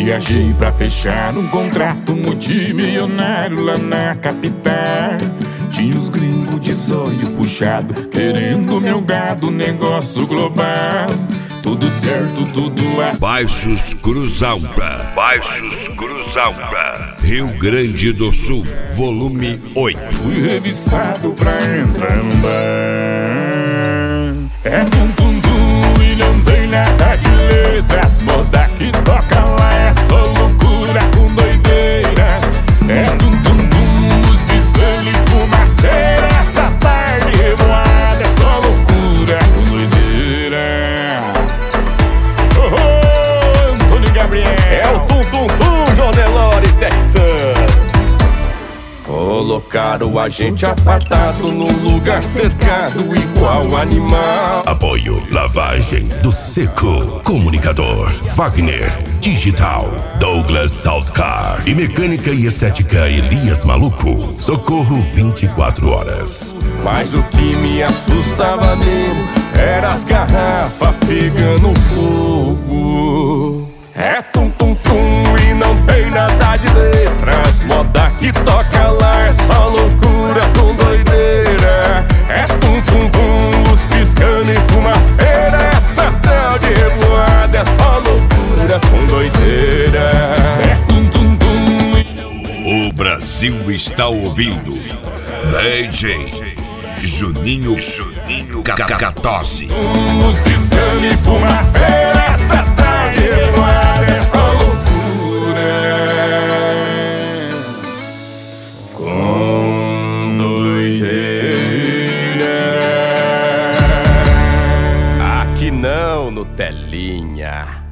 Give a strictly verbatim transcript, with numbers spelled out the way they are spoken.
Viajei pra fechar um contrato multimilionário lá na capital. Tinha os gringos de zóio puxado, querendo meu gado, negócio global. Tudo certo, tudo assim. Baixos Cruzalba, Baixos Cruzalba, Rio Grande do Sul, volume oito. Fui revisado pra entrar no bar. É tum tum tum e não tem nada de letras. Moda que toca lá é só loucura com doideira. É tum tum tum, luz piscando e fumaceira. Essa tarde revoada é só loucura com doideira. Oh, oh, Antônio Gabriel. É o tum tum tum, João Nelore, Texas. Colocaram a gente apartado num lugar cercado igual animal. Apoio Lavagem do Seco, Comunicador Wagner Digital, Douglas Saltcar e Mecânica e Estética Elias Maluco. Socorro vinte e quatro horas. Mas o que me assustava mesmo era as garrafas pegando fogo. É tum tum tum e não tem nada de letras. Moda que toca lá é só loucura com doideira. É tum tum tum, luz piscando e fumaceira. Essa tal de revoada é só loucura com doideira. É tum tum tum. O Brasil está ouvindo D J Juninho Juninho quatorze. Luz piscando e fumaceira. Essa tarde revoada é só loucura com doideira. Aqui não, Nutelinha.